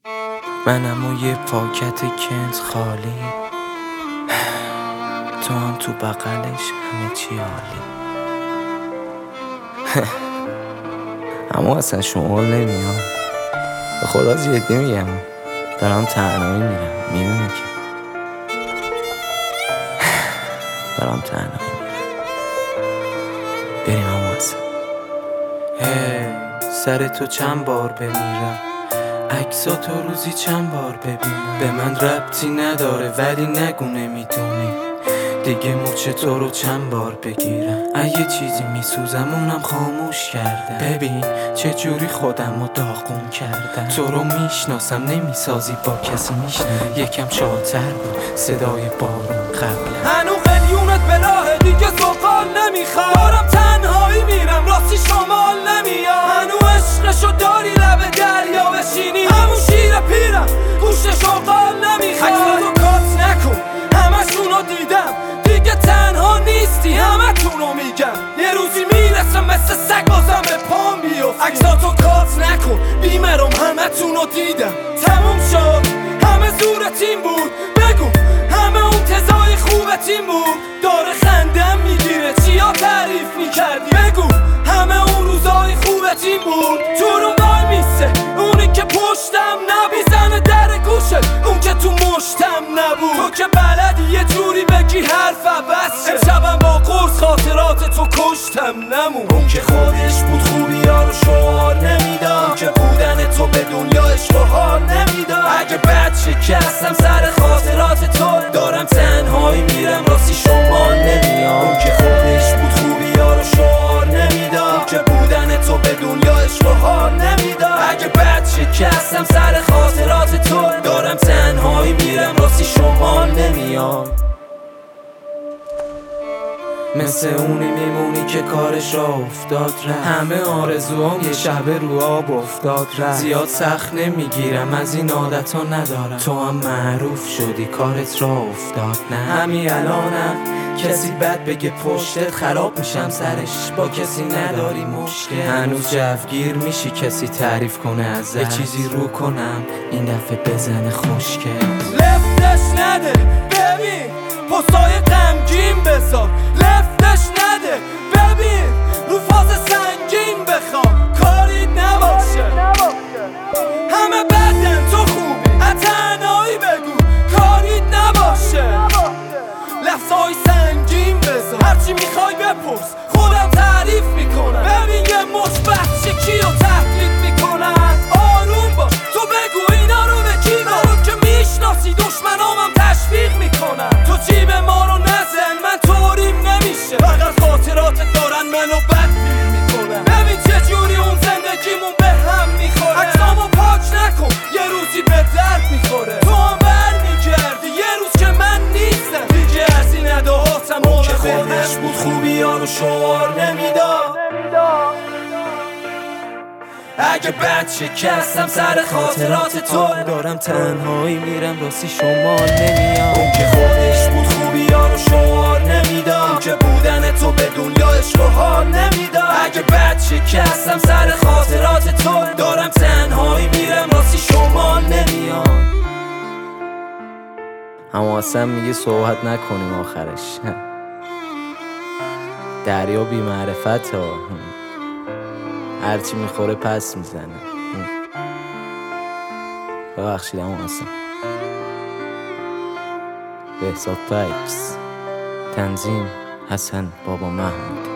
منم و یه پاکت کنز خالی، تو هم تو بغلش همه چی عالی. اما اصلا شمال نمیام، به خدا جدی میگم، دارم تنهایی میرم، میدونی که دارم تنهایی میرم. بریم اما اصلا سر تو چند بار بمیرم، عکساتو روزی چند بار ببینم. به من ربطی نداره ولی نگو نمیدونی، دیگه مچ تو رو چند بار بگیرم. اگه چیزی میسوزم اونم خاموش کردم. ببین چه جوری خودم رو داغون کردم. تو رو میشناسم نمیسازی با کسی میشنم. یکم شادتر بود صدای بارون قبلم. هنو قلیونت بلاهه دیگه زغال نمیخوام. دارم تنهایی میرم راستی شمال نمیام. هنو عشقشو داری لب دریا بشینی، همون شیر پیرم گوشت شغال نمیخوام. عکساتو کات نکن همشونو دیدم، دیگه تنها نیستی همتونو میگم. یه روزی میرسم مثل سگ بازم به پام بیفتی. عکساتو کات نکن بیمرم همتونو دیدم. تموم شد همه زور تیم بود، بگو همه اون تزای خوب تیم بود. داره خندم میگیره چیا تعریف میکردی، بگو همه اون روزای خوب تیم بود. تو رو وای میسه اونی که پشتم نبیزنه در گوشت، اون که تو مشتم نبود. تو که بلدی یه جوری بگی حرف عوض شه. امشبم با قرص خاطرات تو کشتم نمون. اون که خودش بود خوبی ها رو شعار نمیداد، اون که بودن تو به دنیا عشق و حال نمیداد. اگه بد شکستم سر خاطرات تو، دارم تنهایی میرم راستی شمال نمیام. اون که خودش بود خوبی ها رو شعار نمیداد، اون که بودن تو به دنیا عشق و حال نمیداد. اگه بد شکستم سر خاطرات تو، دارم تنهایی میرم راستی شمال نمیام. مثل اونی میمونی که کارش را افتاد رفت، همه آرزوام یه شب رو آب افتاد رفت. زیاد سخت نمیگیرم از این عادتا ندارم، تو هم معروف شدی کارت را افتاد. نه همین الانم کسی بد بگه پشتت خراب میشم سرش، با کسی نداری مشکل. هنوز جوگیر میشی کسی تعریف کنه ازت، یه چیزی رو کنم این دفعه بزنه خوشگل. لفتش نده ببین پستای غمگین بذار، لفتش نده ببین رو فاز سنگین بخوام. کاری نباشه همه بدن تو خوبی، تنهایی بگو کاری نباشه. لفظای سنگین بذار هرچی میخوای بپرس خودم تعریف میکنم. ببین یه مش بچه کیو تحقیق میکنن. آروم باش تو بگو اینا رو به کی گفت که میشناسی دشمنامم تشویق میکنن. تو جیب ما رو نزن من طوریم نمیشه، فقط خاطراتت دارن منو بدبین میکنن. ببین چه جوری اون زندگیمون به هم میخوره. عکسامو پاک نکن یه روزی به درد میخوره. تو هم برمیگردی یه روز که من نیستم، دیگه از این اداهاتم اون که خودش بود خوبی ها رو شعار نمیداد. اگه بد شکستم سر خاطرات تو، دارم تنهایی میرم راستی شمال نمیام. اون که خودش بود خوبی ها رو شعار نمیداد، اون که بودن تو به دنیا عشق و حال نمیداد. اگه بد شکستم سر خاطرات تو، دارم تنهایی میرم راستی شمال نمیام. اما اصلا میگه صحبت نکنیم آخرش، دریا بی معرفت ها، هرچی میخوره پس میزنه. ببخشید اما اصلا. بهزاد فکس، تنظیم حسن بابا محمود.